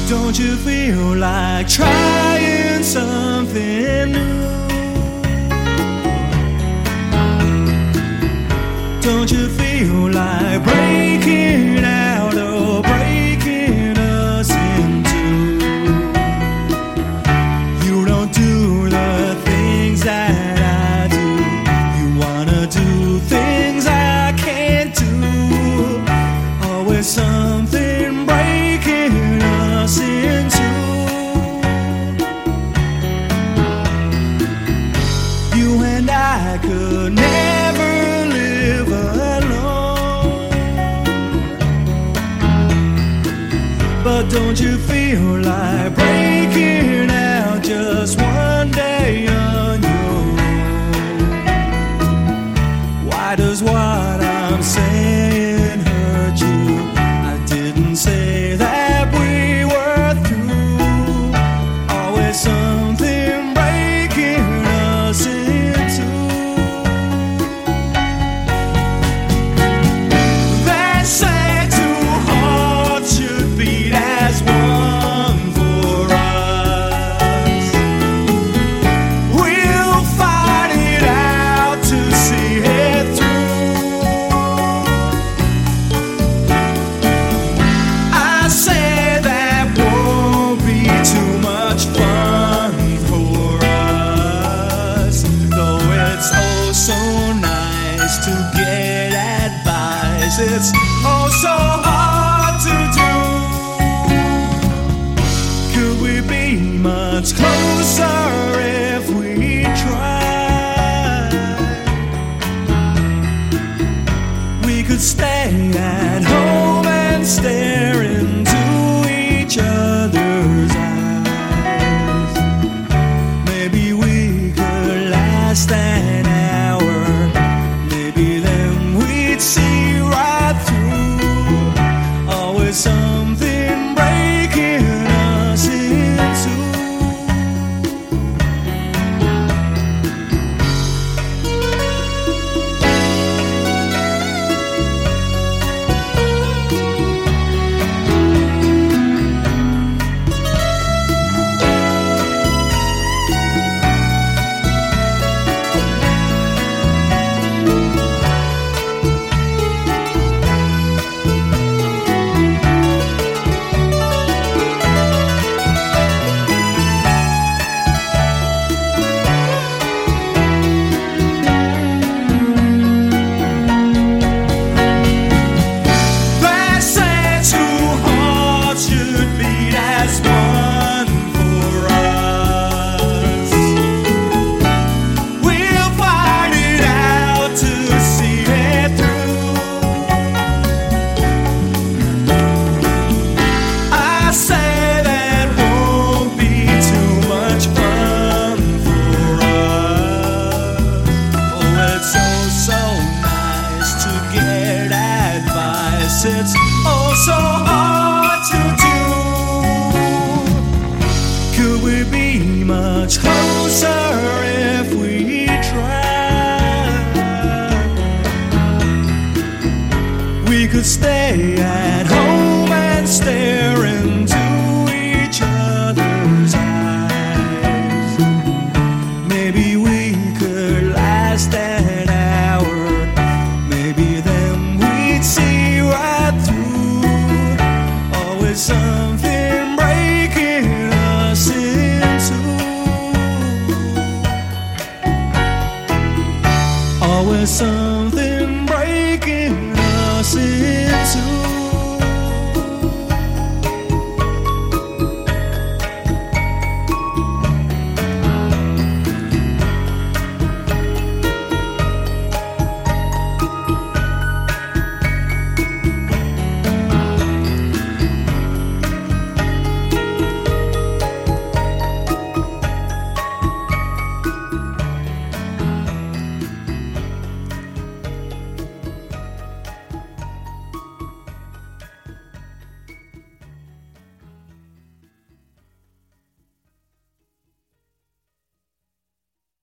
Don't you feel like trying something new? Don't you feel like breaking out or breaking us in two? You don't do the things that I do. You wanna do things I can't do. Always something breaking us in two. You and I could never live alone. But don't you feel like breaking out just one day on your own? Why does what I'm saying hurt you? I didn't say that we were through. Always something breaking us in two. They say two hearts should beat as one for us. We'll fight it out to see it through. I say that won't be too much fun for us, though it's oh so nice to get advice. It's oh so hard to do. Could we be much closer if we tried? We could stay at home and stare into each other's eyes. Maybe we could last an hour. Maybe then we'd see right through. Always something breaking us in two. They say two hearts should beat as one for us. We'll fight it out to see it through. I say that won't be too much fun for us. Oh, it's so nice to get advice. It's oh so hard to do. Could we be much closer if we tried? We could stay at home and stare into each other's eyes. Maybe we could last an hour. Maybe then we'd see right through. Always something breaking us in two. Always something